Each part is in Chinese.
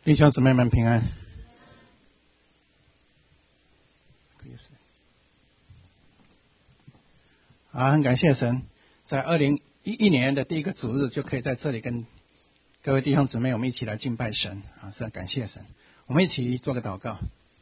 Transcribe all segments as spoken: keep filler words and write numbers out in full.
弟兄姊妹们平安。啊，很感谢神，在二零一一年的第一个主日就可以在这里跟各位弟兄姊妹我们一起来敬拜神啊，是很感谢神。我们一起做个祷告。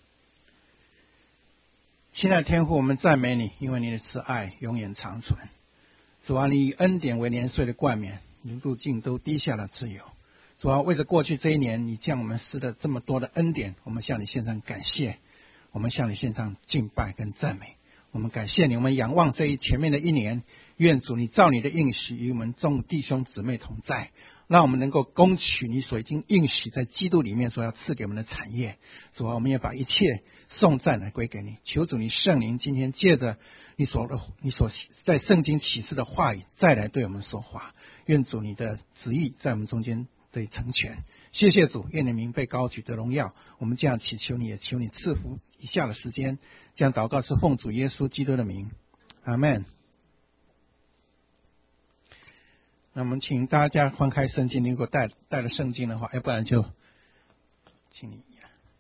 亲爱的天父，我们赞美你，因为你的慈爱永远长存。主啊，你以恩典为年岁的冠冕，如入境都滴下了自由。主啊，为着过去这一年你将我们施的这么多的恩典，我们向你献上感谢，我们向你献上敬拜跟赞美。我们感谢你，我们仰望这一前面的一年，愿主你照你的应许与我们众弟兄姊妹同在，让我们能够攻取你所已经应许在基督里面所要赐给我们的产业。主啊，我们也把一切颂赞来归给你。求主你圣灵今天借着你所你所在圣经启示的话语再来对我们说话，愿主你的旨意在我们中间得成全。谢谢主，愿你名被高举的荣耀。我们这样祈求你，也求你赐福以下的时间，这样祷告是奉主耶稣基督的名，阿们。那我们请大家翻开圣经，如果带带了圣经的话，要不然就请你。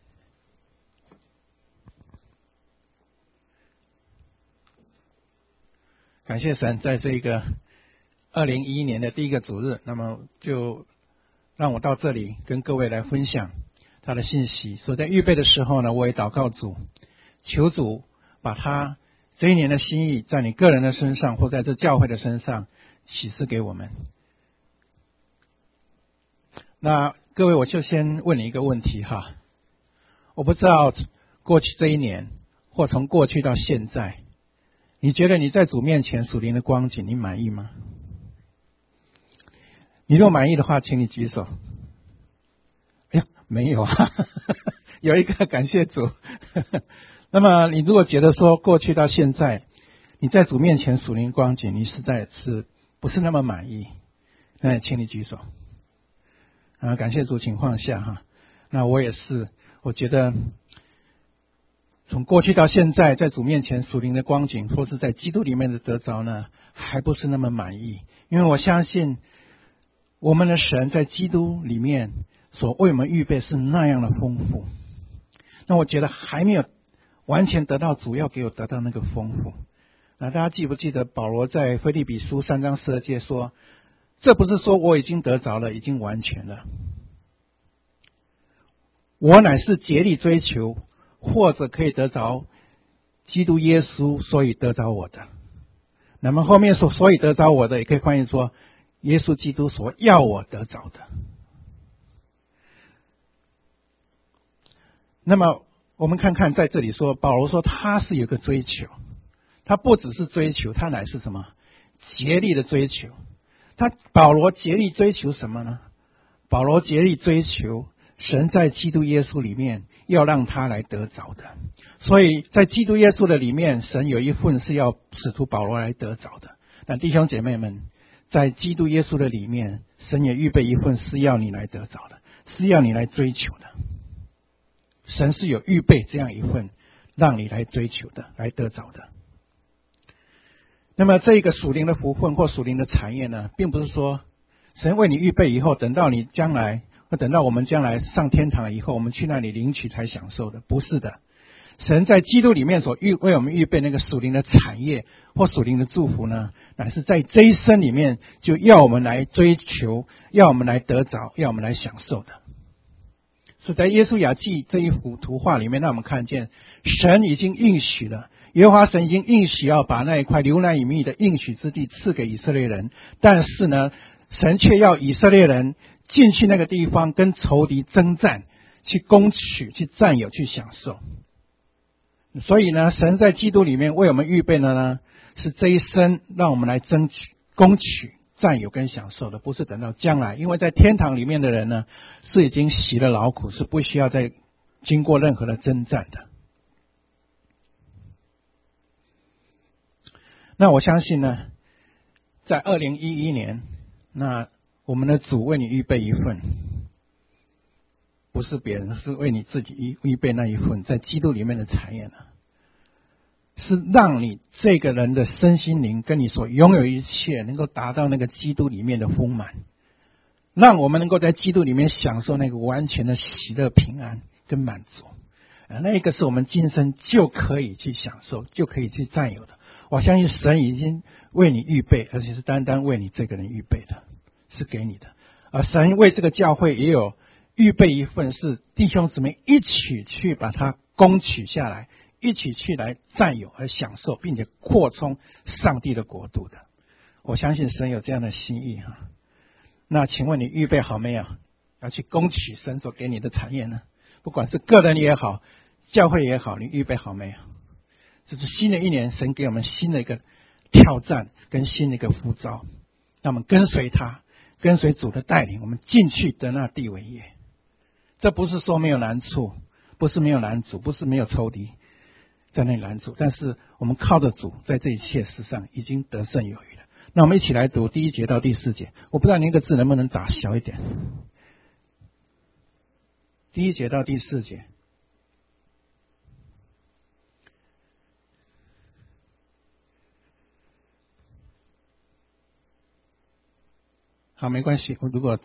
感谢神，在这个二零一一年的第一个主日，那么就让我到这里跟各位来分享他的信息。所以在预备的时候呢，我也祷告主，求主把他这一年的心意在你个人的身上或在这教会的身上启示给我们。那各位，我就先问你一个问题哈，我不知道过去这一年或从过去到现在，你觉得你在主面前属灵的光景你满意吗？你若满意的话，请你举手。哎呀，没有啊，有一个，感谢主。那么你如果觉得说过去到现在你在主面前属灵光景你实在是不是那么满意，那请你举手。啊，感谢主，情况下哈，那我也是，我觉得从过去到现在在主面前属灵的光景或是在基督里面的得着呢，还不是那么满意。因为我相信我们的神在基督里面所为我们预备是那样的丰富，那我觉得还没有完全得到主要给我得到那个丰富。那大家记不记得保罗在腓立比书三章十二节说，这不是说我已经得着了，已经完全了，我乃是竭力追求或者可以得着基督耶稣，所以得着我的。那么后面说所以得着我的，也可以翻译说耶稣基督所要我得着的。那么我们看看在这里说，保罗说他是有个追求，他不只是追求，他乃是什么？竭力的追求。他保罗竭力追求什么呢？保罗竭力追求神在基督耶稣里面要让他来得着的。所以在基督耶稣的里面，神有一份是要使徒保罗来得着的。但弟兄姐妹们，在基督耶稣的里面，神也预备一份是要你来得着的，是要你来追求的。神是有预备这样一份让你来追求的，来得着的。那么这个属灵的福分或属灵的产业呢，并不是说神为你预备以后，等到你将来或等到我们将来上天堂以后，我们去那里领取才享受的，不是的。神在基督里面所预为我们预备那个属灵的产业或属灵的祝福呢，乃是在这一生里面就要我们来追求，要我们来得着，要我们来享受的。所以在耶稣雅记这一幅图画里面，让我们看见神已经应许了，耶和华神已经应许要把那一块流奶与蜜的应许之地赐给以色列人，但是呢，神却要以色列人进去那个地方跟仇敌征战，去攻取，去占有，去享受。所以呢，神在基督里面为我们预备的呢，是这一生让我们来争取、攻取、占有跟享受的，不是等到将来。因为在天堂里面的人呢，是已经习了劳苦，是不需要再经过任何的征战的。那我相信呢，在二零一一年，那我们的主为你预备一份，不是别人，是为你自己预备那一份在基督里面的产业呢，是让你这个人的身心灵跟你所拥有一切能够达到那个基督里面的丰满。 让我们能够在基督里面享受那个完全的喜乐、平安跟满足。那一个是我们今生就可以去享受，就可以去占有的。我相信神已经为你预备，而且是单单为你这个人预备的，是给你的。而神为这个教会也有预备一份，是弟兄姊妹一起去把它攻取下来，一起去来占有和享受，并且扩充上帝的国度的。我相信神有这样的心意哈。那请问你预备好没有？要去攻取神所给你的产业呢？不管是个人也好，教会也好，你预备好没有？这是新的一年，神给我们新的一个挑战跟新的一个呼召，让我们跟随他，跟随主的带领，我们进去得那地为业。这不是说没有难处，不是没有难主，不是没有仇敌在那里拦阻，但是我们靠着主，在这一切事上已经得胜有余了。那我们一起来读第一节到第四节，我不知道你那个字能不能打小一点。第一节到第四节。好，没关系，我如果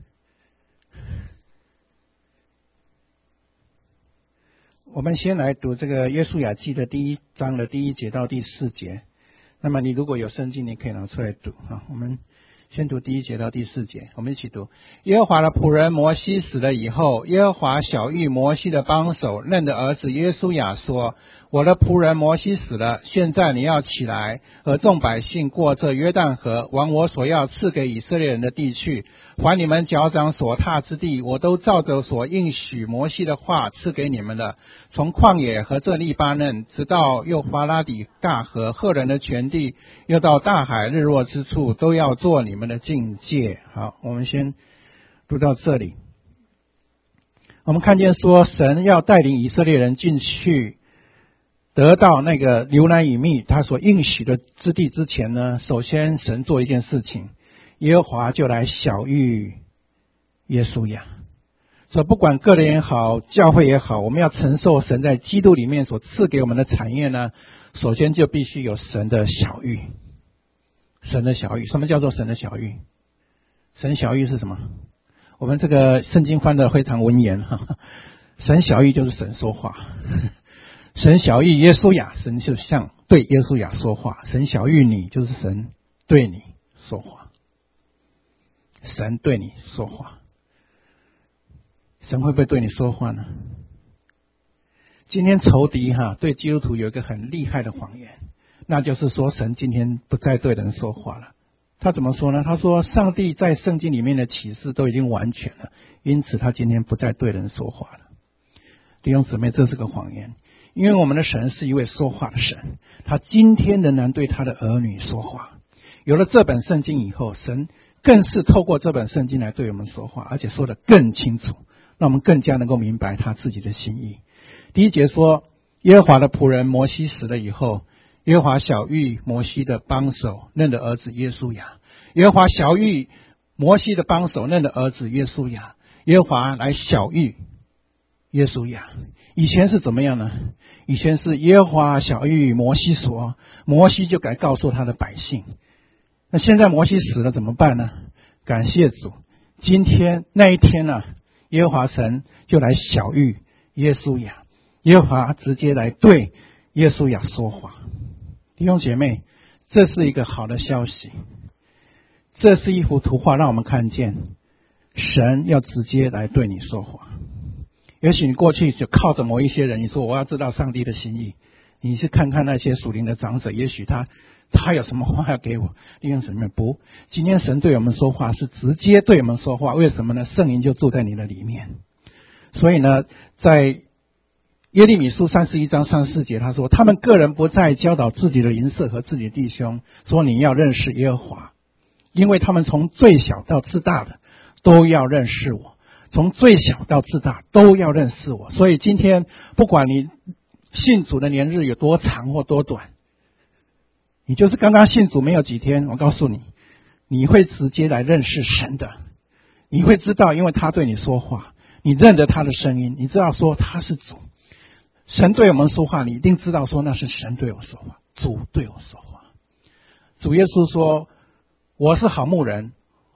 我们先来读这个约书亚记的第一章的第一节到第四节。那么你如果有圣经，你可以拿出来读啊。我们先读第一节到第四节，我们一起读。耶和华的仆人摩西死了以后，耶和华晓谕摩西的帮手嫩的儿子约书亚说：我的仆人摩西死了，现在你要起来，和众百姓过这约旦河，往我所要赐给以色列人的地去。凡你们脚掌所踏之地，我都照着所应许摩西的话赐给你们的。从旷野和这利巴嫩，直到幼发拉底大河，赫人的全地，又到大海日落之处，都要做你们的境界。好，我们先读到这里。我们看见说，神要带领以色列人进去得到那个流奶与蜜他所应许的之地之前呢，首先神做一件事情，耶和华就来晓谕约书亚，所以不管个人也好，教会也好，我们要承受神在基督里面所赐给我们的产业呢，首先就必须有神的晓谕。神的晓谕，什么叫做神的晓谕？神晓谕是什么？我们这个圣经翻得非常文言哈。神晓谕就是神说话。神晓谕耶稣亚，神就像对耶稣亚说话。神晓谕你，就是神对你说话。神对你说话，神会不会对你说话呢？今天仇敌哈对基督徒有一个很厉害的谎言，那就是说神今天不再对人说话了。他怎么说呢？他说上帝在圣经里面的启示都已经完全了，因此他今天不再对人说话了。弟兄姊妹，这是个谎言，因为我们的神是一位说话的神，他今天仍然对他的儿女说话。有了这本圣经以后，神更是透过这本圣经来对我们说话，而且说得更清楚，让我们更加能够明白他自己的心意。第一节说，耶和华的仆人摩西死了以后，耶和华晓谕摩西的帮手嫩的儿子约书亚。耶和华晓谕摩西的帮手嫩的儿子约书亚，耶和华来晓谕约书亚。以前是怎么样呢？以前是耶和华晓谕摩西说，摩西就该告诉他的百姓。那现在摩西死了怎么办呢？感谢主，今天那一天呢、啊，耶和华神就来晓谕约书亚，耶和华直接来对约书亚说话。弟兄姐妹，这是一个好的消息，这是一幅图画，让我们看见神要直接来对你说话。也许你过去就靠着某一些人，你说我要知道上帝的心意，你去看看那些属灵的长者，也许他他有什么话要给我。弟兄姊妹，不，今天神对我们说话是直接对我们说话。为什么呢？圣灵就住在你的里面。所以呢，在耶利米书三十一章三十四节，他说他们个人不再教导自己的邻舍和自己的弟兄，说你要认识耶和华，因为他们从最小到至大的都要认识我，从最小到至大都要认识我。所以今天不管你信主的年日有多长或多短，你就是刚刚信主没有几天，我告诉你，你会直接来认识神的。你会知道，因为他对你说话，你认得他的声音，你知道说他是主。神对我们说话，你一定知道说那是神对我说话，主对我说话。主耶稣说，我是好牧人，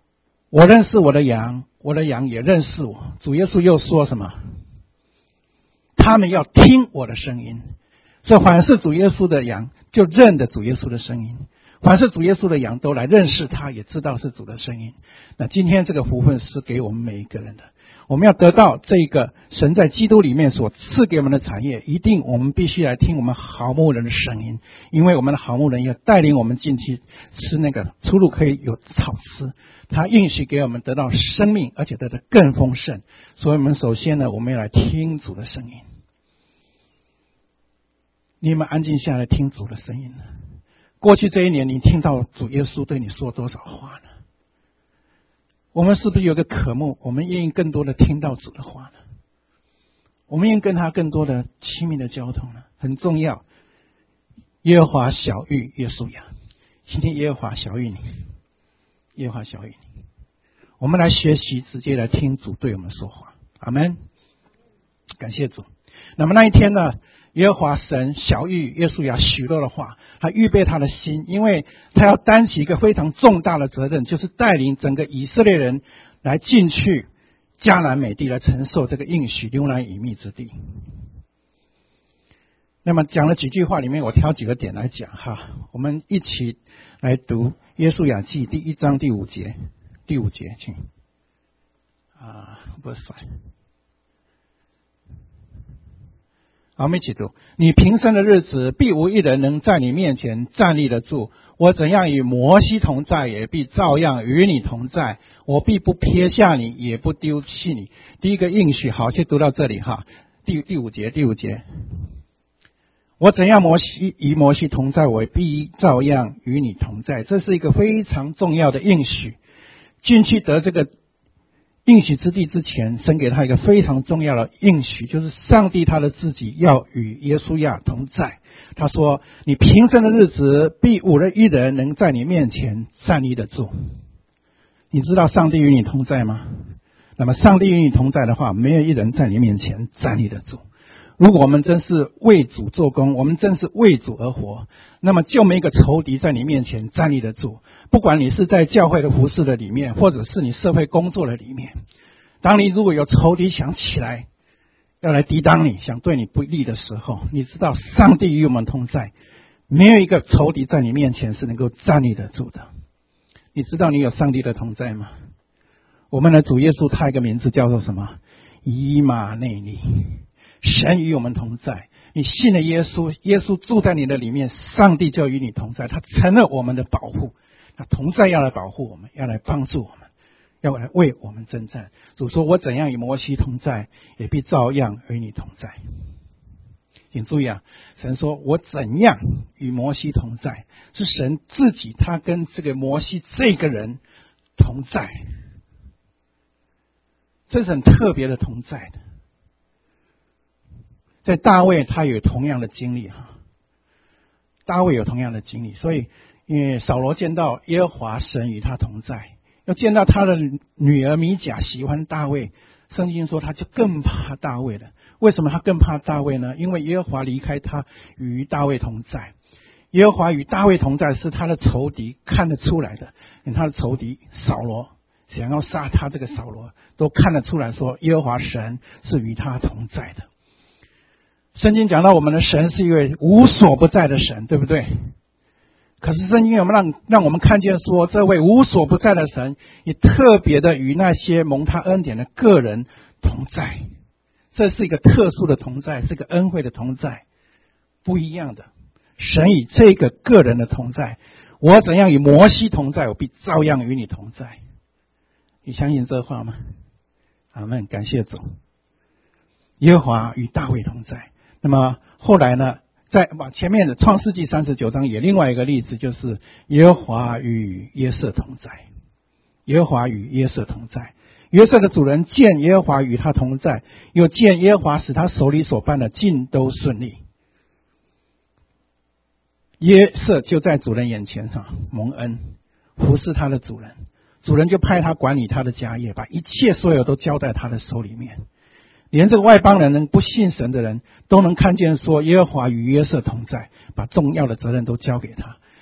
我认识我的羊，我的羊也认识我。主耶稣又说什么？他们要听我的声音。所以凡是主耶稣的羊就认得主耶稣的声音，凡是主耶稣的羊都来认识他，也知道是主的声音。那今天这个福分是给我们每一个人的，我们要得到这个神在基督里面所赐给我们的产业，一定我们必须来听我们好牧人的声音，因为我们的好牧人要带领我们进去吃那个出路可以有草吃，他应许给我们得到生命，而且得到更丰盛。所以我们首先呢，我们要来听主的声音。你有没有安静下来听主的声音呢？过去这一年你听到主耶稣对你说多少话呢？我们是不是有个渴慕，我们愿意更多的听到主的话呢？我们愿意跟他更多的亲密的交通呢？很重要。耶和华晓谕约书亚，今天耶和华晓谕你，耶和华晓谕你。我们来学习，直接来听主对我们说话。阿们，感谢主。那么那一天呢，耶和华神晓谕约书亚许多的话，他预备他的心，因为他要担起一个非常重大的责任，就是带领整个以色列人来进去迦南美地，来承受这个应许流奶与蜜之地。那么讲了几句话里面，我挑几个点来讲哈，我们一起来读约书亚记第一章第五节，第五节，请啊，不是好，我们一起读。你平生的日子，必无一人能在你面前站立得住。我怎样与摩西同在，也必照样与你同在。我必不撇下你，也不丢弃你。第一个应许，好，先读到这里哈。第第五节，第五节。我怎样摩西与摩西同在，我必照样与你同在。这是一个非常重要的应许。进去得这个应许之地之前，神给他一个非常重要的应许，就是上帝他的自己要与约书亚同在。他说，你平生的日子，必无人一人能在你面前站立得住。你知道上帝与你同在吗？那么上帝与你同在的话，没有一人在你面前站立得住。如果我们真是为主做工，我们真是为主而活，那么就没一个仇敌在你面前站立得住。不管你是在教会的服事的里面，或者是你社会工作的里面，当你如果有仇敌想起来要来抵挡你，想对你不利的时候，你知道上帝与我们同在，没有一个仇敌在你面前是能够站立得住的。你知道你有上帝的同在吗？我们的主耶稣他一个名字叫做什么？以马内利。神与我们同在，你信了耶稣，耶稣住在你的里面，上帝就与你同在，他成了我们的保护，他同在要来保护我们，要来帮助我们，要来为我们征战。主说，我怎样与摩西同在，也必照样与你同在。请注意啊，神说我怎样与摩西同在，是神自己他跟这个摩西这个人同在，这是很特别的同在的。在大卫他有同样的经历哈，大卫有同样的经历，所以因为扫罗见到耶和华神与他同在，又见到他的女儿米甲喜欢大卫，圣经说他就更怕大卫了。为什么他更怕大卫呢？因为耶和华离开他，与大卫同在。耶和华与大卫同在是他的仇敌看得出来的，因为他的仇敌扫罗想要杀他，这个扫罗都看得出来说耶和华神是与他同在的。圣经讲到我们的神是一位无所不在的神，对不对？可是圣经有没有让让我们看见说，这位无所不在的神也特别的与那些蒙他恩典的个人同在，这是一个特殊的同在，是个恩惠的同在，不一样的。神与这个个人的同在，我怎样与摩西同在，我必照样与你同在。你相信这话吗？阿们，感谢主。耶和华与大卫同在。那么后来呢，在前面的创世纪三十九章也另外一个例子，就是耶和华与约瑟同在。耶和华与约瑟同在，约瑟的主人见耶和华与他同在，又见耶和华使他手里所办的尽都顺利。约瑟就在主人眼前上蒙恩，服侍他的主人，主人就派他管理他的家业，把一切所有都交在他的手里面。连这个外邦人能不信神的人都能看见说耶和华与约瑟同在，把重要的责任都交给他。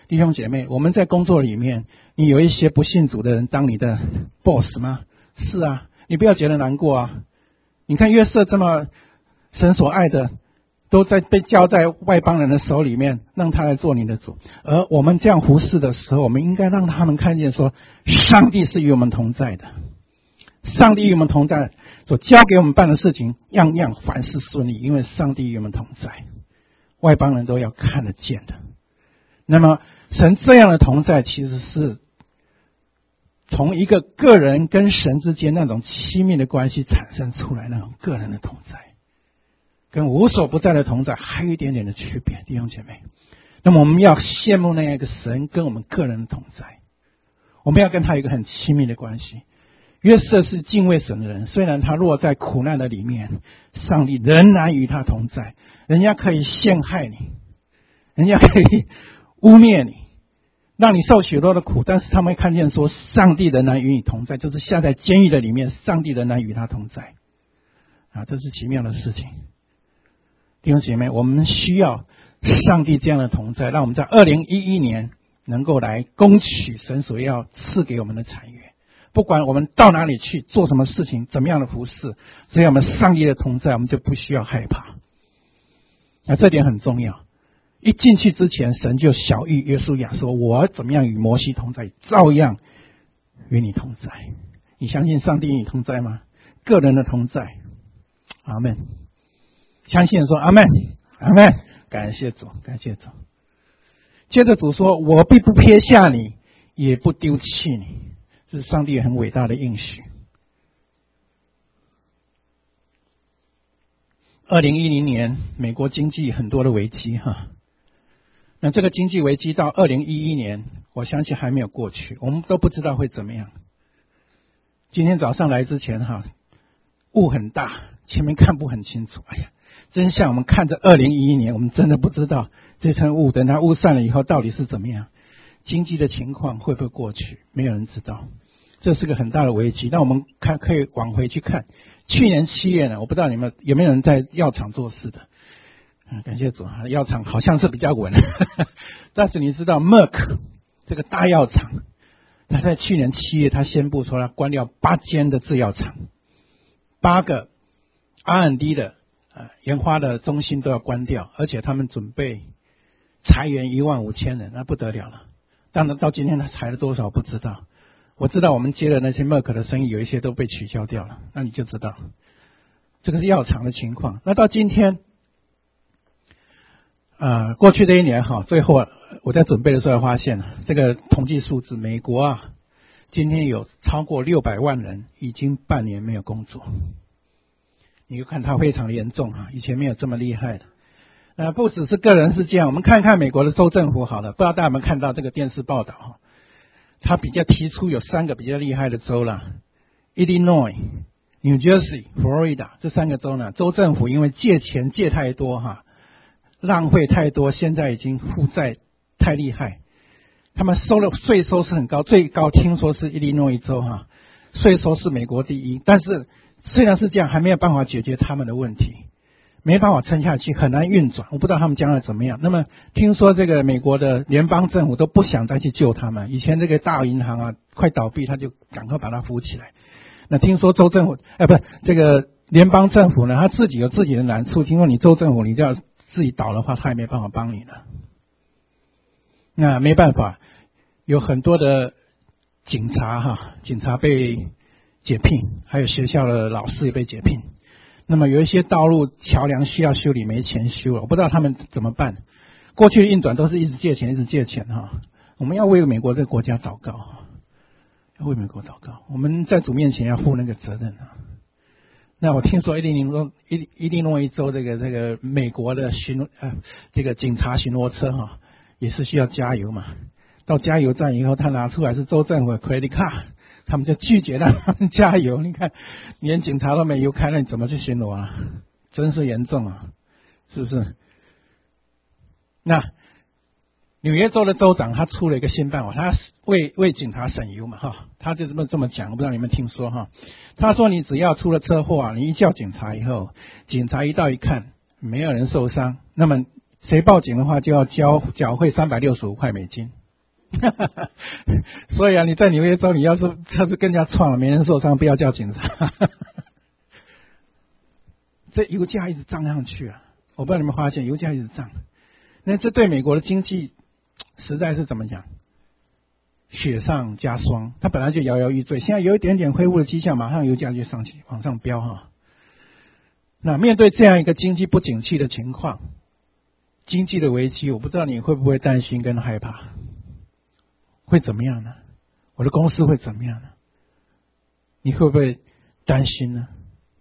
弟兄姐妹，我们在工作里面，你有一些不信主的人当你的 boss 吗？是啊，你不要觉得难过啊。你看约瑟这么神所爱的，都在被交在外邦人的手里面，让他来做你的主。而我们这样服侍的时候，我们应该让他们看见说，上帝是与我们同在的，上帝与我们同在，所交给我们办的事情，样样凡事顺利，因为上帝与我们同在，外邦人都要看得见的。那么神这样的同在，其实是从一个个人跟神之间那种亲密的关系产生出来那种个人的同在，跟无所不在的同在还有一点点的区别，弟兄姐妹。那么我们要羡慕那样一个神跟我们个人的同在，我们要跟他有一个很亲密的关系。约瑟是敬畏神的人，虽然他落在苦难的里面，上帝仍然与他同在。人家可以陷害你，人家可以污蔑你，让你受许多的苦，但是他们会看见说，上帝仍然与你同在，就是下在监狱的里面，上帝仍然与他同在啊，这是奇妙的事情。弟兄姐妹，我们需要上帝这样的同在，让我们在二零一一年能够来攻取神所要赐给我们的产业。不管我们到哪里去做什么事情，怎么样的服事，只要我们上帝的同在，我们就不需要害怕。那这点很重要。一进去之前，神就晓谕约书亚说，我怎么样与摩西同在，照样与你同在。你相信上帝与你同在吗？个人的同在。阿们。相信说阿们，阿们。感谢主，感谢主。接着主说，我必不撇下你，也不丢弃你。这是上帝很伟大的应许。二零一零年美国经济很多的危机哈，那这个经济危机到二零一一年，我相信还没有过去，我们都不知道会怎么样。今天早上来之前哈，雾很大，前面看不很清楚。哎呀，真像我们看着二零一一年，我们真的不知道这层雾等它雾散了以后到底是怎么样，经济的情况会不会过去，没有人知道。这是个很大的危机。那我们看可以往回去看，去年七月呢，我不知道你们有没有人在药厂做事的。嗯，感谢主，药厂好像是比较稳。但是你知道 Merck 这个大药厂，他在去年七月他宣布说他关掉八间的制药厂，八个 R and D 的呃研发的中心都要关掉，而且他们准备裁员一万五千人，那不得了了。当然到今天他裁了多少不知道。我知道我们接的那些 Merck 的生意有一些都被取消掉了，那你就知道这个是药厂的情况。那到今天呃，过去这一年哈，最后我在准备的时候发现这个统计数字，美国啊今天有超过六百万人已经半年没有工作。你就看它非常严重啊，以前没有这么厉害的。呃，不只是个人是这样，我们看看美国的州政府好了，不知道大家有没有看到这个电视报道哈？他比较提出有三个比较厉害的州啦 ，Illinois、New Jersey、Florida 这三个州呢，州政府因为借钱借太多哈，浪费太多，现在已经负债太厉害，他们收了税收是很高，最高听说是 Illinois 州哈，税收是美国第一，但是虽然是这样，还没有办法解决他们的问题。没办法撑下去，很难运转，我不知道他们将来怎么样。那么听说这个美国的联邦政府都不想再去救他们，以前这个大银行啊快倒闭，他就赶快把它扶起来。那听说州政府哎，不是这个联邦政府呢，他自己有自己的难处，听说你州政府你要自己倒的话，他也没办法帮你了。那没办法，有很多的警察哈，警察被解聘，还有学校的老师也被解聘。那么有一些道路桥梁需要修理，没钱修了，我不知道他们怎么办。过去的运转都是一直借钱一直借钱哈，我们要为美国这个国家祷告，要为美国祷告，我们在主面前要负那个责任啊。那我听说一定说一一定诺一州这个这个美国的巡呃这个警察巡逻车哈，也是需要加油嘛。到加油站以后，他拿出来是州政府的 credit card。他们就拒绝让他们加油，你看连警察都没油开，那你怎么去巡逻啊？真是严重啊，是不是？那纽约州的州长他出了一个新办法，他为为警察省油嘛哈，他就这么这么讲，我不知道你们听说哈。他说你只要出了车祸啊，你一叫警察以后，警察一到一看没有人受伤，那么谁报警的话就要交缴汇三百六十五块美金。所以啊，你在纽约州，你要是车子跟人家撞了，没人受伤，不要叫警察。这油价一直涨上去啊！我不知道你们发现，油价一直涨，那这对美国的经济实在是怎么讲？雪上加霜。它本来就摇摇欲坠，现在有一点点恢复的迹象，马上油价就上去往上飙哈。那面对这样一个经济不景气的情况，经济的危机，我不知道你会不会担心跟害怕？会怎么样呢？我的公司会怎么样呢？你会不会担心呢？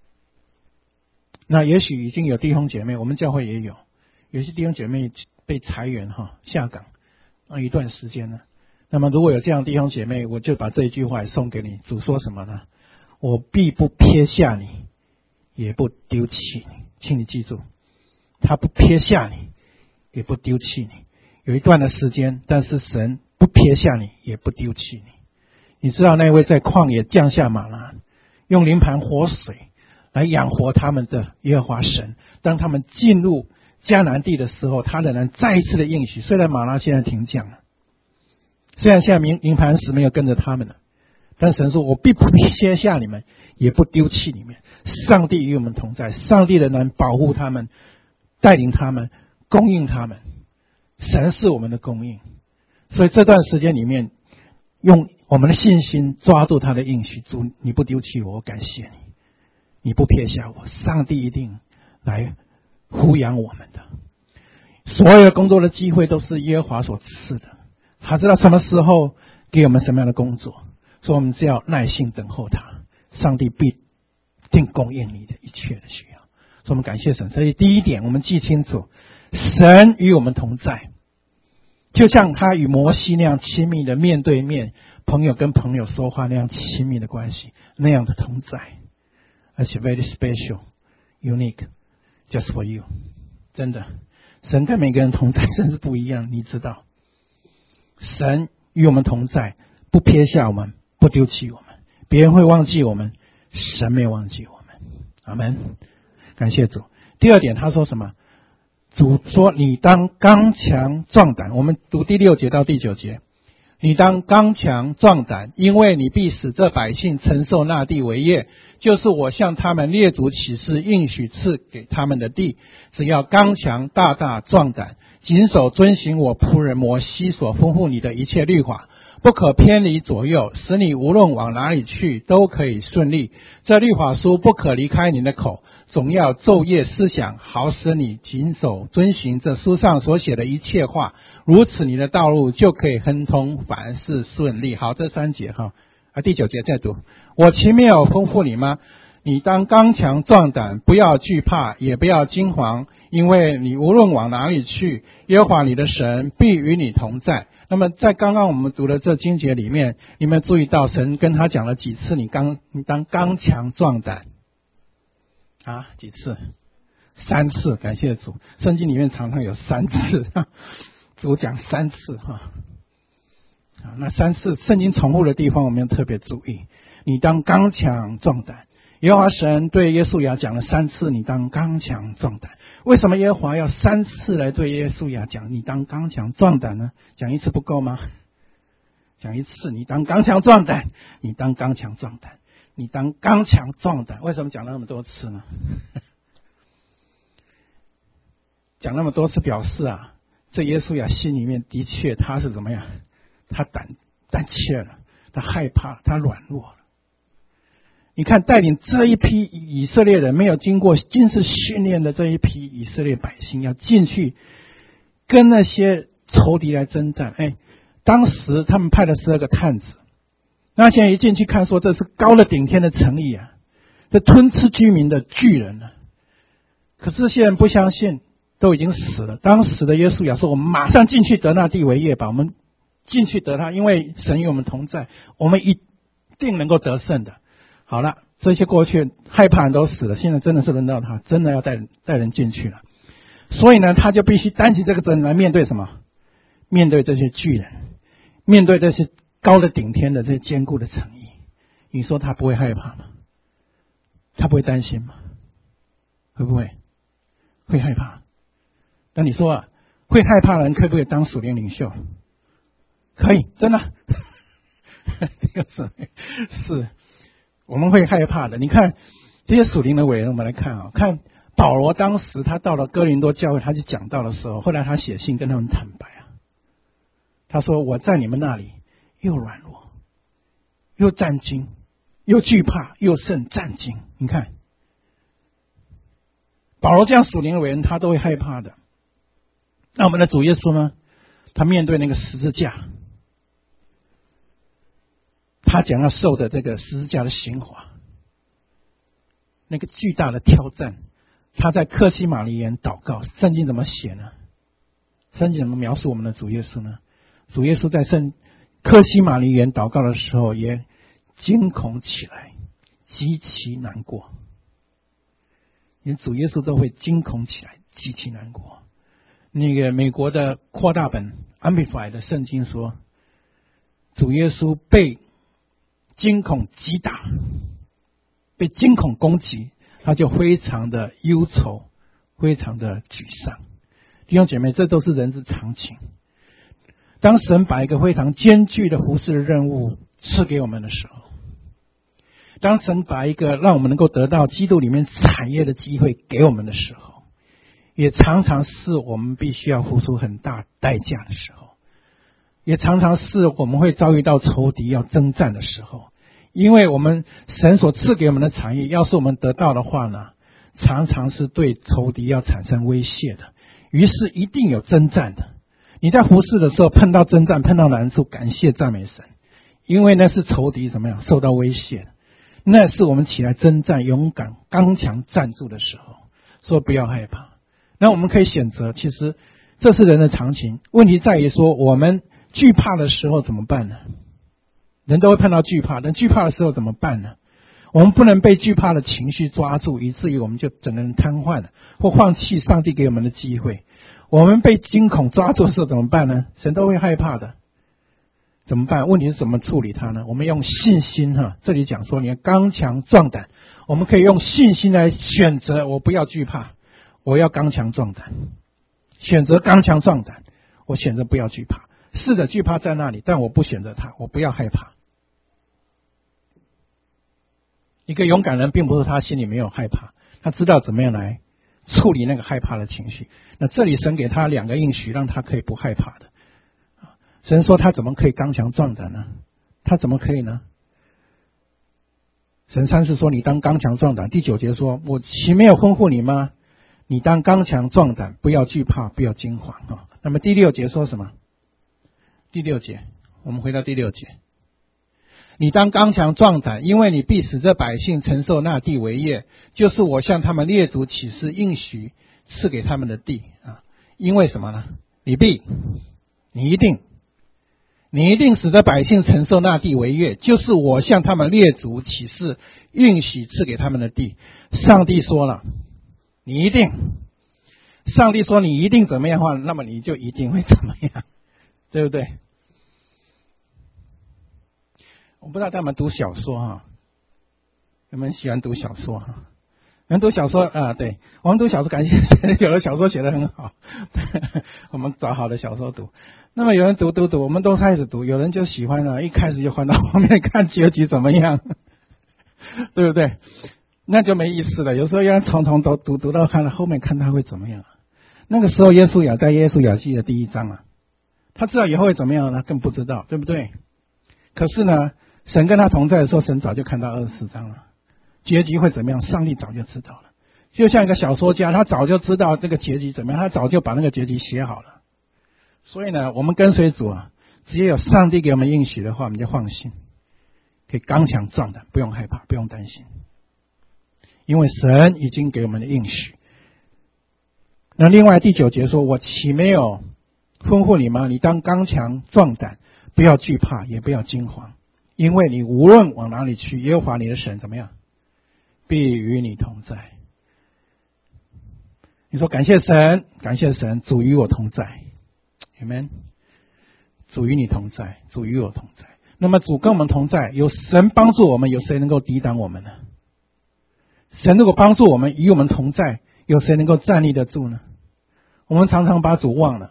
那也许已经有弟兄姐妹，我们教会也有，有些弟兄姐妹被裁员哈下岗啊一段时间了。那么如果有这样弟兄姐妹，我就把这一句话送给你。主说什么呢？我必不撇下你，也不丢弃你。请你记住，他不撇下你，也不丢弃你。有一段的时间，但是神不撇下你，也不丢弃你。你知道那位在旷野降下玛拿，用灵盘活水来养活他们的耶和华神，当他们进入迦南地的时候，他仍然再一次的应许。虽然玛拿现在停降了，虽然现在灵盘石没有跟着他们了，但神说我必不撇下你们，也不丢弃你们。上帝与我们同在，上帝仍然保护他们，带领他们，供应他们。神是我们的供应，所以这段时间里面，用我们的信心抓住他的应许。主，你不丢弃我，我感谢你，你不撇下我，上帝一定来抚养我们的。所有工作的机会都是耶和华所赐的，他知道什么时候给我们什么样的工作，所以我们只要耐心等候他，上帝必定供应你的一切的需要。所以我们感谢神。所以第一点，我们记清楚，神与我们同在，就像他与摩西那样亲密的面对面，朋友跟朋友说话那样亲密的关系，那样的同在，而且 very special, unique, just for you。 真的，神跟每个人同在真是不一样，你知道。神与我们同在，不撇下我们，不丢弃我们。别人会忘记我们，神没有忘记我们。阿们，感谢主。第二点，他说什么？主说你当刚强壮胆。我们读第六节到第九节，你当刚强壮胆，因为你必使这百姓承受那地为业，就是我向他们列祖起誓应许赐给他们的地。只要刚强大大壮胆，谨守遵行我仆人摩西所吩咐你的一切律法，不可偏离左右，使你无论往哪里去都可以顺利。这律法书不可离开你的口，总要昼夜思想，好使你谨守遵行这书上所写的一切话，如此你的道路就可以亨通，凡事顺利。好，这三节哈啊，第九节再读。我岂没有吩咐你吗？你当刚强壮胆，不要惧怕，也不要惊惶，因为你无论往哪里去，耶和华你的神必与你同在。那么在刚刚我们读的这经节里面，你们注意到神跟他讲了几次你刚你当刚强壮胆啊？几次？三次。感谢主，圣经里面常常有三次，主讲三次哈。啊，那三次圣经重复的地方我们要特别注意。你当刚强壮胆，耶和华神对耶稣亚讲了三次你当刚强壮胆。为什么耶和华要三次来对耶稣亚讲你当刚强壮胆呢？讲一次不够吗？讲一次，你当刚强壮胆，你当刚强壮胆，你当刚强壮胆。为什么讲了那么多次呢？讲那么多次表示啊，这耶稣亚心里面的确他是怎么样？他胆胆怯了，他害怕，他软弱了。你看，带领这一批以色列人没有经过军事训练的这一批以色列百姓，要进去跟那些仇敌来征战。哎，当时他们派了十二个探子，那现在一进去看，说这是高了顶天的城邑啊，这吞吃居民的巨人啊。可是这些人不相信，都已经死了。当时的耶稣亚说：“我们马上进去得那地为业吧，我们进去得他，因为神与我们同在，我们一定能够得胜的。”好了，这些过去害怕人都死了，现在真的是轮到他，真的要带带人进去了。所以呢，他就必须担起这个责任来面对什么？面对这些巨人，面对这些高的顶天的这些坚固的城邑。你说他不会害怕吗？他不会担心吗？会不会？会害怕。那你说啊， 会害怕的人可不可以当属灵领袖？可以，真的。是，我们会害怕的。你看这些属灵的伟人，我们来看啊，看保罗当时他到了哥林多教会，他去讲道的时候，后来他写信跟他们坦白啊，他说我在你们那里又软弱，又战惊，又惧怕，又甚战惊。你看保罗这样属灵的伟人，他都会害怕的。那我们的主耶稣呢？他面对那个十字架，他将要受的这个十字架的刑罚，那个巨大的挑战，他在客西马尼园祷告。圣经怎么写呢？圣经怎么描述我们的主耶稣呢？主耶稣在圣客西马尼园祷告的时候，也惊恐起来，极其难过。连主耶稣都会惊恐起来，极其难过。那个美国的扩大本 Amplify 的圣经说，主耶稣被惊恐击打，被惊恐攻击，他就非常的忧愁，非常的沮丧。弟兄姐妹，这都是人之常情。当神把一个非常艰巨的服事的任务赐给我们的时候，当神把一个让我们能够得到基督里面产业的机会给我们的时候，也常常是我们必须要付出很大代价的时候，也常常是我们会遭遇到仇敌要征战的时候。因为我们神所赐给我们的产业，要是我们得到的话呢，常常是对仇敌要产生威胁的，于是一定有征战的。你在服事的时候碰到征战，碰到难处，感谢赞美神，因为那是仇敌怎么样受到威胁的，那是我们起来征战，勇敢刚强站住的时候，说不要害怕。那我们可以选择，其实这是人的常情，问题在于说我们惧怕的时候怎么办呢？人都会碰到惧怕，但惧怕的时候怎么办呢？我们不能被惧怕的情绪抓住，以至于我们就整个人瘫痪了，或放弃上帝给我们的机会。我们被惊恐抓住的时候怎么办呢？神都会害怕的，怎么办？问题是怎么处理它呢？我们用信心哈，这里讲说你要刚强壮胆，我们可以用信心来选择，我不要惧怕，我要刚强壮胆，选择刚强壮胆，我选择不要惧怕。是的，惧怕在那里，但我不选择它，我不要害怕。一个勇敢人并不是他心里没有害怕，他知道怎么样来处理那个害怕的情绪。那这里神给他两个应许，让他可以不害怕的。神说他怎么可以刚强壮胆呢？他怎么可以呢？神三是说你当刚强壮胆。第九节说，我岂没有吩咐你吗？你当刚强壮胆，不要惧怕，不要惊惶。那么第六节说什么？第六节，我们回到第六节，你当刚强壮胆，因为你必使这百姓承受那地为业，就是我向他们列祖起誓应许赐给他们的地啊。因为什么呢？你必，你一定，你一定使这百姓承受那地为业，就是我向他们列祖起誓应许赐给他们的地。上帝说了，你一定，上帝说你一定怎么样的话，那么你就一定会怎么样，对不对？我不知道他们读小说哈，你们喜欢读小说哈？有人读小说啊，对，我们读小说，感谢有的小说写得很好，我们找好的小说读。那么有人读读读，我们都开始读，有人就喜欢了，一开始就换到后面看结局怎么样，对不对？那就没意思了。有时候要从从读读读到看了后面看他会怎么样。那个时候耶稣亚在耶稣亚记的第一章啊，他知道以后会怎么样呢？更不知道，对不对？可是呢，神跟他同在的时候，神早就看到二十四章了，结局会怎么样，上帝早就知道了。就像一个小说家，他早就知道这个结局怎么样，他早就把那个结局写好了。所以呢，我们跟随主啊，只要有上帝给我们应许的话，我们就放心，可以刚强壮胆，不用害怕，不用担心，因为神已经给我们的应许。那另外第九节说，我岂没有吩咐你吗？你当刚强壮胆，不要惧怕，也不要惊惶，因为你无论往哪里去，耶和华你的神怎么样，必与你同在。你说感谢神，感谢神，主与我同在。Amen， 主与你同在，主与我同在。那么主跟我们同在，有神帮助我们，有谁能够抵挡我们呢？神如果帮助我们，与我们同在，有谁能够站立得住呢？我们常常把主忘了，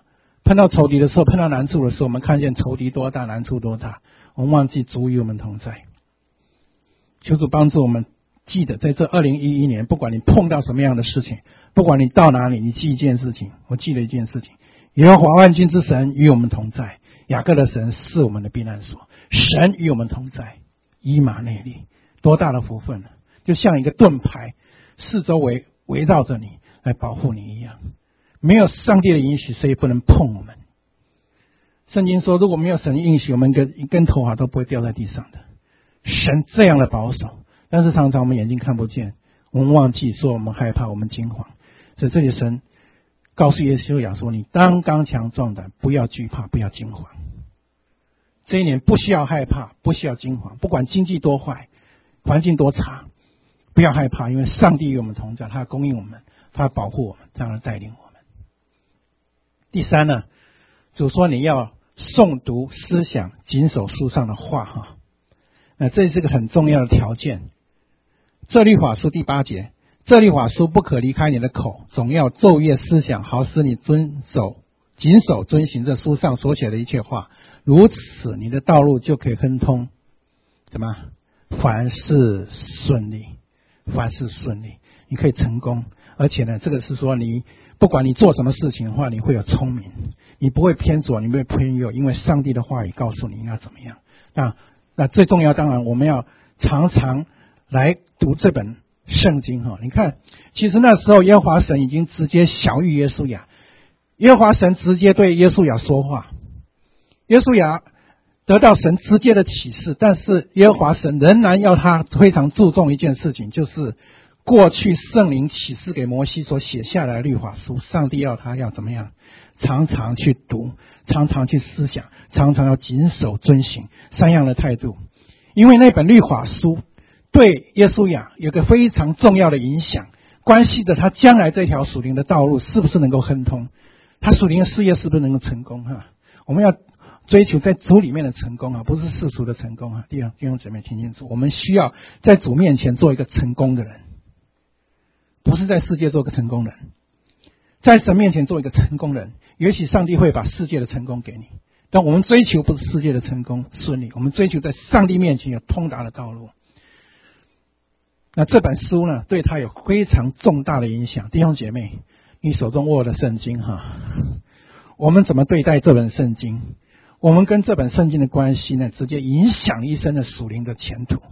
碰到仇敌的时候，碰到难处的时候，我们看见仇敌多大，难处多大，我们忘记主与我们同在。求主帮助我们，记得在这二零一一年，不管你碰到什么样的事情，不管你到哪里，你记一件事情，我记了一件事情，耶和华万军之神与我们同在，雅各的神是我们的避难所，神与我们同在，以马内利，多大的福分呢？就像一个盾牌，四周围围绕着你，来保护你一样。没有上帝的允许，谁也不能碰我们。圣经说，如果没有神应许，我们跟一根头发都不会掉在地上的。神这样的保守，但是常常我们眼睛看不见，我们忘记，说我们害怕，我们惊慌。所以这里神告诉耶稣亚说，你当刚强壮胆，不要惧怕，不要惊慌。这一年不需要害怕，不需要惊慌，不管经济多坏，环境多差，不要害怕，因为上帝与我们同在，他供应我们，他保护我们，他要带领我们。第三呢，主说你要诵读思想，谨守书上的话哈。那这是个很重要的条件。这律法书第八节，这律法书不可离开你的口，总要昼夜思想，好使你遵守谨守遵行这书上所写的一切话，如此你的道路就可以亨通，怎么凡事顺利，凡事顺利，你可以成功。而且呢，这个是说你不管你做什么事情的话，你会有聪明，你不会偏左，你不会偏右，因为上帝的话语告诉你应该怎么样。那那最重要，当然我们要常常来读这本圣经哈。你看，其实那时候耶和华神已经直接晓谕耶稣亚，耶和华神直接对耶稣亚说话，耶稣亚得到神直接的启示，但是耶和华神仍然要他非常注重一件事情，就是过去圣灵启示给摩西所写下来的律法书，上帝要他要怎么样？常常去读，常常去思想，常常要谨守遵行，三样的态度。因为那本律法书对耶稣亚有个非常重要的影响，关系着他将来这条属灵的道路是不是能够亨通，他属灵的事业是不是能够成功哈？我们要追求在主里面的成功啊，不是世俗的成功啊。弟兄弟兄姊妹听清楚，我们需要在主面前做一个成功的人，不是在世界做个成功人，在神面前做一个成功人。也许上帝会把世界的成功给你，但我们追求不是世界的成功顺利，我们追求在上帝面前有通达的道路。那这本书呢，对他有非常重大的影响。弟兄姐妹，你手中握的圣经哈，我们怎么对待这本圣经？我们跟这本圣经的关系呢，直接影响一生的属灵的前途。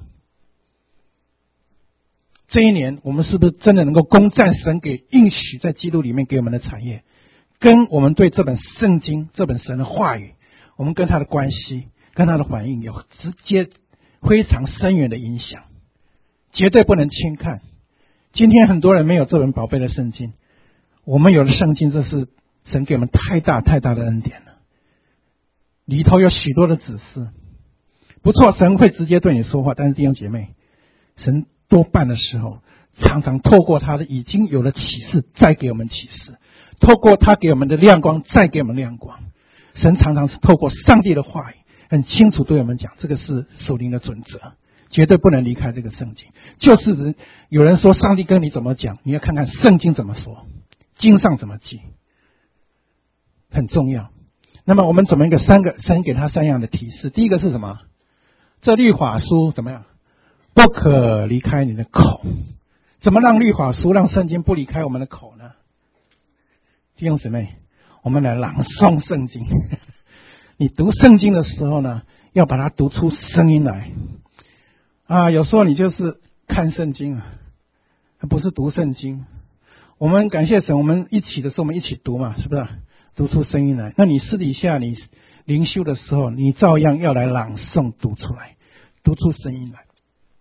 这一年，我们是不是真的能够攻占神给应许在基督里面给我们的产业，跟我们对这本圣经、这本神的话语，我们跟他的关系、跟他的反应有直接非常深远的影响，绝对不能轻看。今天很多人没有这本宝贝的圣经，我们有了圣经，这是神给我们太大太大的恩典了，里头有许多的指示。不错，神会直接对你说话，但是弟兄姐妹，神多半的时候常常透过他的已经有了启示再给我们启示，透过他给我们的亮光再给我们亮光。神常常是透过上帝的话语很清楚对我们讲，这个是属灵的准则，绝对不能离开这个圣经。就是有人说上帝跟你怎么讲，你要看看圣经怎么说，经上怎么记，很重要。那么我们怎么一个三个神给他三样的提示？第一个是什么？这律法书怎么样？不可离开你的口。怎么让律法书、让圣经不离开我们的口呢？弟兄姊妹，我们来朗诵圣经。你读圣经的时候呢，要把它读出声音来啊！有时候你就是看圣经啊，不是读圣经。我们感谢神，我们一起的时候我们一起读嘛，是不是？读出声音来。那你私底下你灵修的时候，你照样要来朗诵读出来，读出声音来。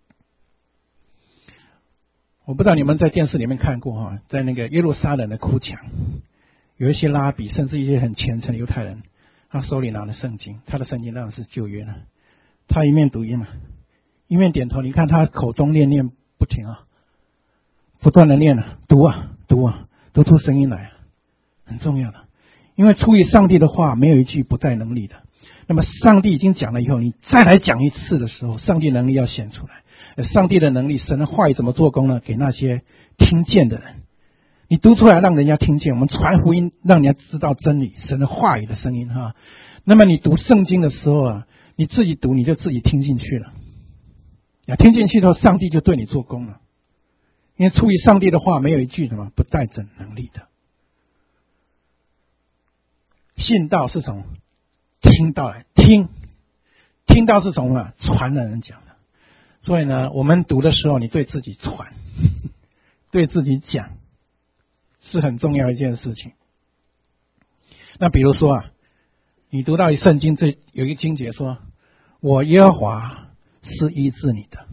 我不知道你们在电视里面看过哈，在那个耶路撒冷的哭墙，有一些拉比，甚至一些很虔诚的犹太人，他手里拿的圣经，他的圣经当然是旧约了，他一面读一面一面点头，你看他口中念念不停啊，不断的念啊，读啊读啊，读出声音来啊，很重要的。因为出于上帝的话，没有一句不带能力的。那么上帝已经讲了以后，你再来讲一次的时候，上帝能力要显出来。上帝的能力，神的话语怎么做工呢？给那些听见的人， 你读出来让人家听见，我们传福音让人家知道真理，神的话语的声音哈。那么你读圣经的时候啊，你自己读你就自己听进去了，啊，听进去之后上帝就对你做工了，因为出于上帝的话没有一句什么不带着能力的。信道是从听到来，听听到是从啊传的人讲的，所以呢，我们读的时候你对自己传，对自己讲。是很重要一件事情。那比如说啊，你读到圣经这有一个经节说，我耶和华是医治你的，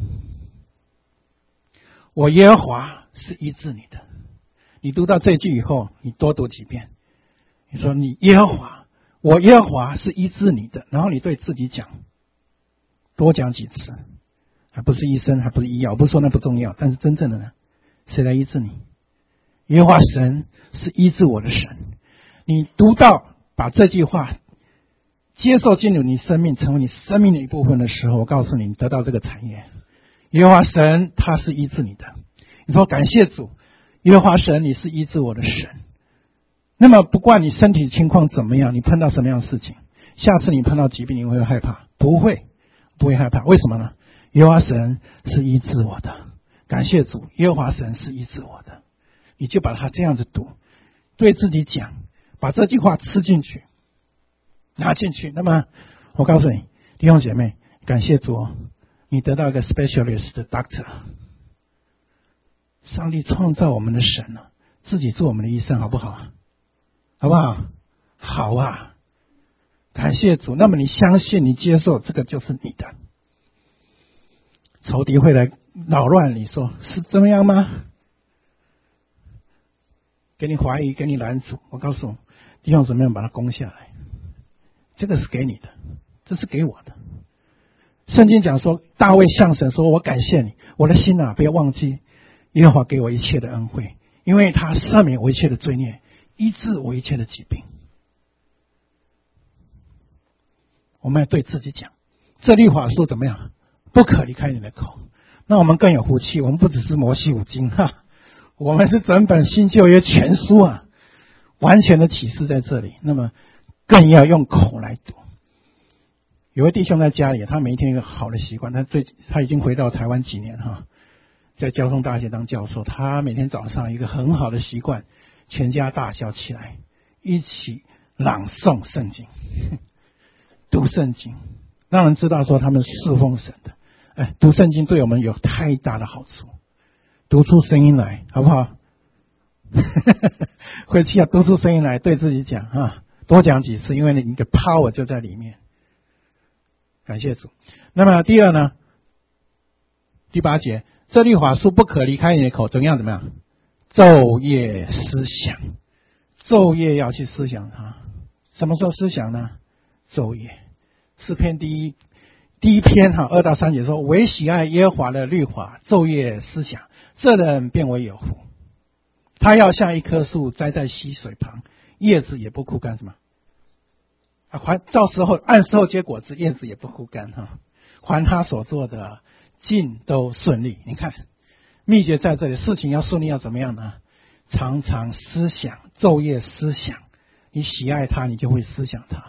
我耶和华是医治你的。你读到这句以后，你多读几遍，你说你耶和华，我耶和华是医治你的，然后你对自己讲，多讲几次，还不是医生，还不是医药，不是说那不重要，但是真正的呢，谁来医治你？耶和华神是医治我的神。你读到把这句话接受进入你生命，成为你生命的一部分的时候，我告诉你，你得到这个产业。耶和华神他是医治你的。你说感谢主，耶和华神你是医治我的神。那么不管你身体情况怎么样，你碰到什么样的事情，下次你碰到疾病你会害怕？不会，不会害怕。为什么呢？耶和华神是医治我的。感谢主，耶和华神是医治我的。你就把它这样子读，对自己讲，把这句话吃进去，拿进去。那么我告诉你，弟兄姐妹，感谢主，你得到一个 specialist 的 doctor。 上帝创造我们的神了，自己做我们的医生，好不好？好不好？好啊，感谢主。那么你相信，你接受，这个就是你的。仇敌会来扰乱你，说是这么样吗？给你怀疑，给你拦阻。我告诉你，弟兄姊妹，把它攻下来。这个是给你的，这是给我的。圣经讲说，大卫向神说，我感谢你，我的心啊，不要忘记耶和华给我一切的恩惠，因为他赦免我一切的罪孽，医治我一切的疾病。我们要对自己讲，这律法书怎么样？不可离开你的口。那我们更有福气，我们不只是摩西五经哈，我们是整本新旧约全书啊，完全的启示在这里。那么更要用口来读。有位弟兄在家里，他每一天有一个好的习惯，他最他已经回到台湾几年哈，在交通大学当教授。他每天早上一个很好的习惯，全家大小起来一起朗诵圣经，读圣经，让人知道说他们侍奉神的。哎，读圣经对我们有太大的好处，读出声音来，好不好？回去要读出声音来，对自己讲啊，多讲几次，因为你的 power 就在里面。感谢主。那么第二呢，第八节，这律法书不可离开你的口，怎样怎么样？昼夜思想，昼夜要去思想它。什么时候思想呢？昼夜。诗篇第一第一篇哈二到三节说，唯喜爱耶和华的律法，昼夜思想，这人便为有福。他要像一棵树栽在溪水旁，叶子也不枯干，什么？啊，还到时候按时候结果子，叶子也不枯干哈。还他所做的尽都顺利。你看，秘诀在这里，事情要顺利要怎么样呢？常常思想，昼夜思想。你喜爱他，你就会思想他。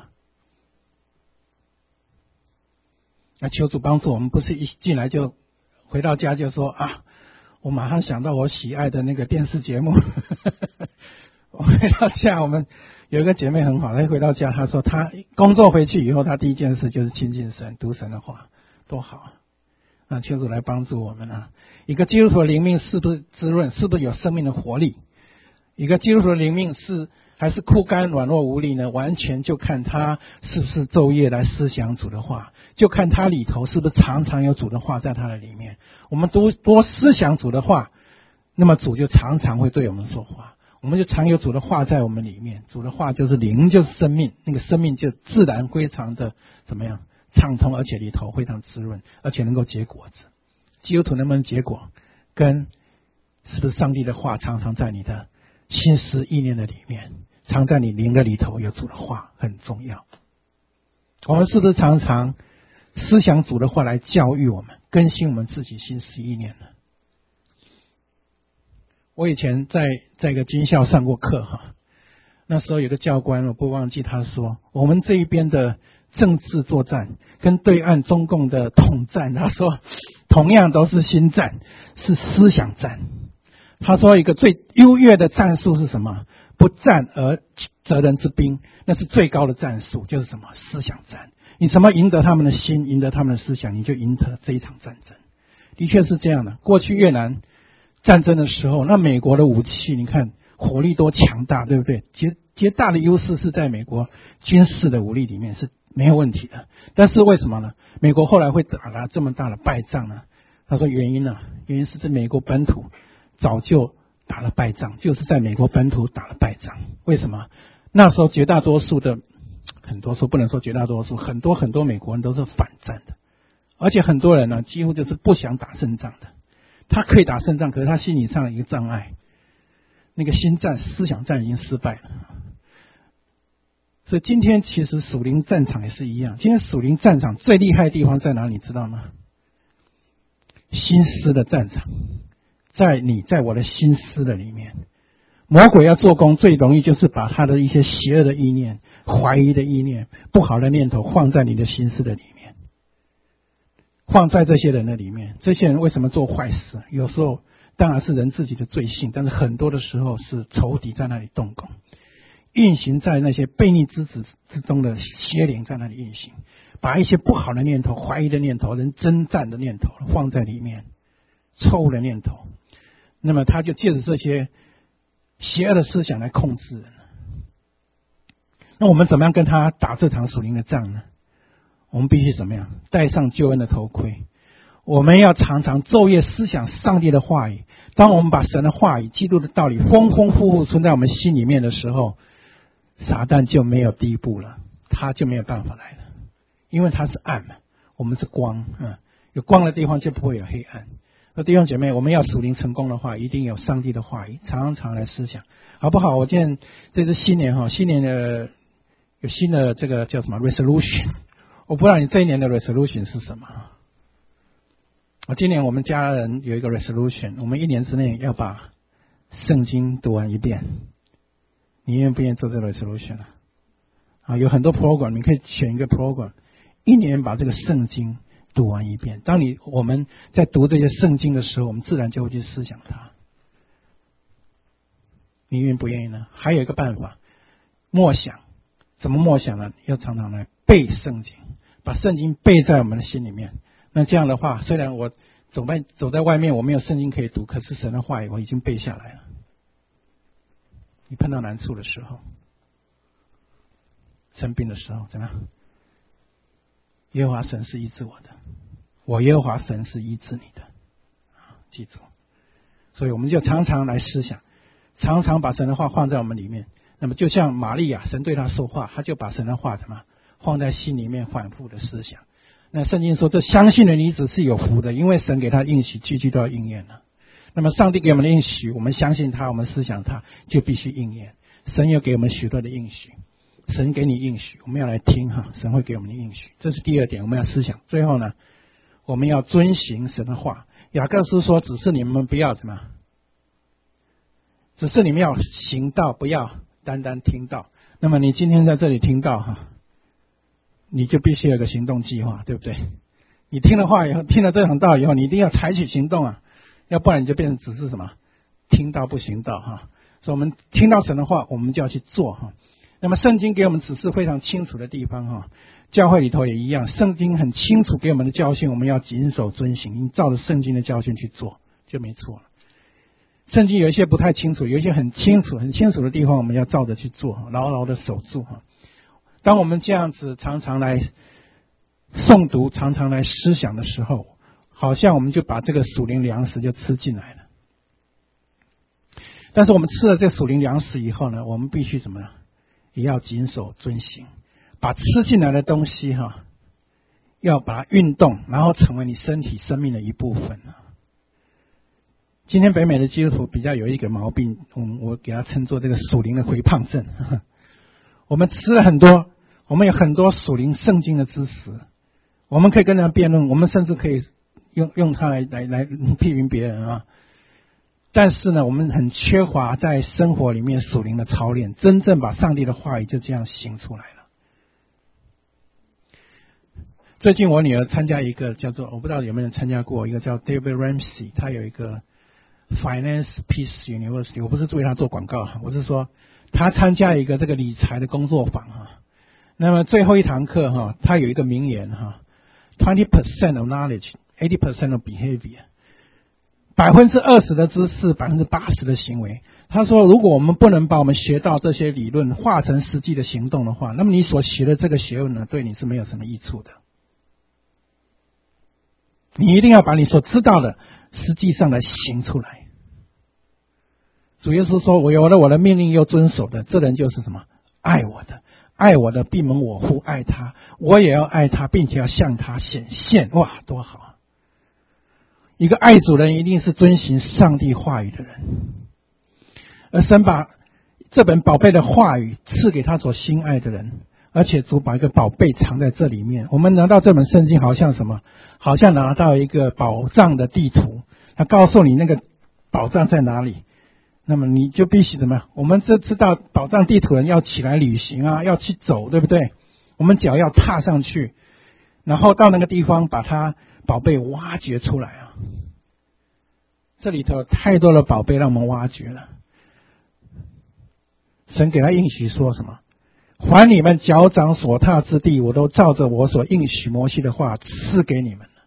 那求主帮助我们，不是一进来就回到家就说啊，我马上想到我喜爱的那个电视节目。我回到家，我们有一个姐妹很好，她回到家，她说她工作回去以后，她第一件事就是亲近神，读神的话，多好啊！那求主来帮助我们啊！一个基督徒的灵命是不是滋润？是不是有生命的活力？一个基督徒的灵命是还是枯干软弱无力呢？完全就看他是不是昼夜来思想主的话，就看他里头是不是常常有主的话在他的里面。我们多多思想主的话，那么主就常常会对我们说话，我们就常有主的话在我们里面。主的话就是灵，就是生命，那个生命就自然非常的怎么样畅通，而且里头非常滋润，而且能够结果子。基督徒能不能结果，跟是不是上帝的话常常在你的心思意念的里面，常在你灵的里头有主的话很重要。我们是不是常常思想主的话来教育我们，更新我们自己心思意念呢？我以前在在一个军校上过课哈，那时候有个教官我不忘记他说，我们这一边的政治作战跟对岸中共的统战，他说同样都是心战，是思想战。他说一个最优越的战术是什么？不战而责人之兵，那是最高的战术，就是什么？思想战。你怎么赢得他们的心，赢得他们的思想，你就赢得这一场战争。的确是这样的。过去越南战争的时候，那美国的武器你看火力多强大，对不对？绝绝大的优势是在美国军事的武力里面是没有问题的。但是为什么呢？美国后来会打了这么大的败仗呢？他说原因呢，原因是在美国本土早就打了败仗，就是在美国本土打了败仗。为什么？那时候绝大多数的，很多数不能说绝大多数，很多很多美国人都是反战的，而且很多人呢几乎就是不想打胜仗的。他可以打胜仗，可是他心理上的一个障碍，那个心战思想战已经失败了。所以今天其实属灵战场也是一样，今天属灵战场最厉害的地方在哪里你知道吗？心思的战场，在你在我的心思的里面，魔鬼要做工最容易就是把他的一些邪恶的意念、怀疑的意念、不好的念头放在你的心思的里面，放在这些人的里面。这些人为什么做坏事？有时候当然是人自己的罪性，但是很多的时候是仇敌在那里动工，运行在那些悖逆之子之中的邪灵在那里运行，把一些不好的念头、怀疑的念头、人征战的念头放在里面，错误的念头，那么他就借着这些邪恶的思想来控制人。那我们怎么样跟他打这场属灵的仗呢？我们必须怎么样？戴上救恩的头盔。我们要常常昼夜思想上帝的话语。当我们把神的话语、基督的道理丰丰富富存在我们心里面的时候，撒旦就没有第一步了，他就没有办法来了。因为他是暗嘛，我们是光，嗯，有光的地方就不会有黑暗。那弟兄姐妹，我们要属灵成功的话，一定有上帝的话语，常常来思想，好不好？我今天这是新年哈，新年的有新的这个叫什么 resolution， 我不知道你这一年的 resolution 是什么。我今年我们家人有一个 resolution， 我们一年之内要把圣经读完一遍。你愿不愿意做这个 resolution 啊？啊，有很多 program， 你可以选一个 program， 一年把这个圣经读完一遍。当你我们在读这些圣经的时候，我们自然就会去思想它。你愿不愿意呢？还有一个办法，默想。怎么默想呢？要常常来背圣经，把圣经背在我们的心里面。那这样的话，虽然我走在走在外面，我没有圣经可以读，可是神的话语我已经背下来了。你碰到难处的时候，生病的时候，怎么样？耶和华神是医治我的，我耶和华神是医治你的，记住。所以我们就常常来思想，常常把神的话放在我们里面。那么就像玛利亚，神对她说话，她就把神的话什么放在心里面，反复的思想。那圣经说，这相信的女子是有福的，因为神给她应许，句句都要应验了。那么上帝给我们的应许，我们相信他，我们思想他，就必须应验。神有给我们许多的应许，神给你应许，我们要来听哈，神会给我们的应许。这是第二点，我们要思想。最后呢，我们要遵行神的话。雅各书说，只是你们不要什么，只是你们要行道，不要单单听道。那么你今天在这里听到哈，你就必须有个行动计划，对不对？你听了话以后，听了这场道以后，你一定要采取行动啊，要不然你就变成只是什么听到不行道哈。所以我们听到神的话，我们就要去做哈。那么圣经给我们指示非常清楚的地方哈，教会里头也一样，圣经很清楚给我们的教训，我们要谨守遵行，你照着圣经的教训去做就没错了。圣经有一些不太清楚，有一些很清楚很清楚的地方，我们要照着去做，牢牢的守住哈。当我们这样子常常来诵读，常常来思想的时候，好像我们就把这个属灵粮食就吃进来了。但是我们吃了这属灵粮食以后呢，我们必须怎么样？也要谨守遵行，把吃进来的东西哈，要把它运动，然后成为你身体生命的一部分。今天北美的基督徒比较有一个毛病，我给它称作这个属灵的肥胖症。我们吃了很多，我们有很多属灵圣经的知识，我们可以跟人家辩论，我们甚至可以用用它来来来批评别人啊。 但是呢，我们很缺乏在生活里面属灵的操练，真正把上帝的话语就这样行出来了。最近我女儿参加一个叫做，我不知道有没有人参加过，一个叫 David Ramsey， 他有一个 Finance Peace University， 我不是为他做广告，我是说他参加一个这个理财的工作坊哈。那么最后一堂课哈，他有一个名言哈 ，twenty percent of knowledge, eighty percent of behavior。百分之二十的知识，百分之八十的行为。他说，如果我们不能把我们学到这些理论化成实际的行动的话，那么你所学的这个学问呢，对你是没有什么益处的。你一定要把你所知道的实际上来行出来。主耶稣说，我有了我的命令又遵守的，这人就是什么？爱我的，爱我的必蒙我父爱他，我也要爱他，并且要向他显现。哇，多好！一个爱主人一定是遵行上帝话语的人，而神把这本宝贝的话语赐给他所心爱的人，而且主把一个宝贝藏在这里面。我们拿到这本圣经好像什么？好像拿到一个宝藏的地图，他告诉你那个宝藏在哪里，那么你就必须怎么样？我们这知道宝藏地图人要起来旅行啊，要去走，对不对？我们脚要踏上去，然后到那个地方把它宝贝挖掘出来啊！这里头有太多的宝贝让我们挖掘了。神给他应许说什么？凡你们脚掌所踏之地，我都照着我所应许摩西的话赐给你们了。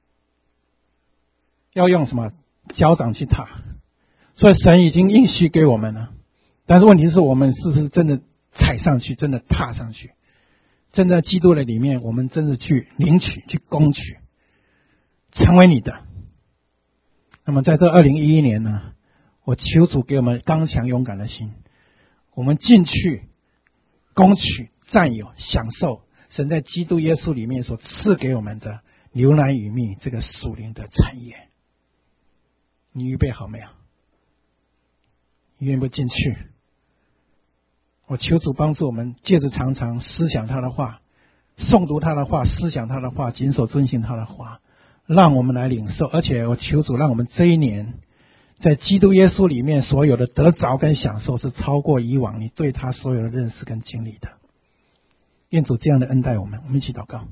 要用什么脚掌去踏？所以神已经应许给我们了，但是问题是我们是不是真的踩上去，真的踏上去？真的基督的里面，我们真的去领取，去攻取，成为你的。那么在这二零一一年呢，我求主给我们刚强勇敢的心，我们进去攻取、占有、享受神在基督耶稣里面所赐给我们的牛奶与蜜这个属灵的产业。你预备好没有？你愿不进去？我求主帮助我们，借着常常思想他的话，诵读他的话，思想他的话，谨守遵行他的话，让我们来领受。而且我求主让我们这一年在基督耶稣里面所有的得着跟享受是超过以往你对他所有的认识跟经历的。愿主这样的恩待我们。我们一起祷告。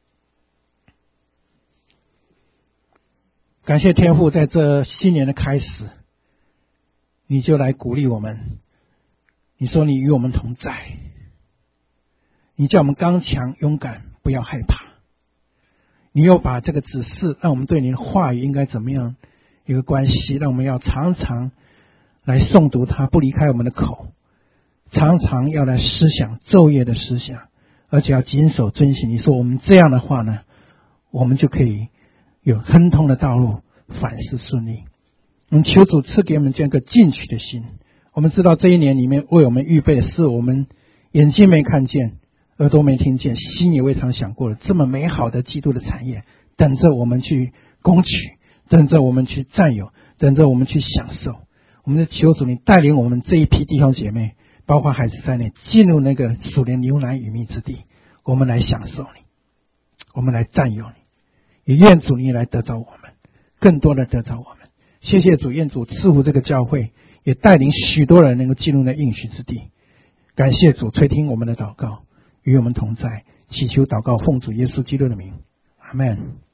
感谢天父，在这新年的开始，你就来鼓励我们。你说你与我们同在，你叫我们刚强勇敢，不要害怕。你又把这个指示让我们对你的话语应该怎么样一个关系，让我们要常常来诵读它，不离开我们的口，常常要来思想昼夜的思想，而且要谨守遵行。你说我们这样的话呢，我们就可以有亨通的道路，凡事顺利。我们求主赐给我们这样一个进取的心。我们知道这一年里面为我们预备的是我们眼睛没看见，耳朵没听见，心也未曾想过的这么美好的基督的产业，等着我们去攻取，等着我们去占有，等着我们去享受。我们的求主你带领我们这一批弟兄姐妹，包括孩子在内，进入那个属灵牛奶与蜜之地，我们来享受你，我们来占有你，也愿主你来得着我们，更多的得着我们。谢谢主，愿主赐福这个教会，也带领许多人能够进入那应许之地。感谢主垂听我们的祷告，与我们同在，祈求祷告奉主耶稣基督的名，阿们。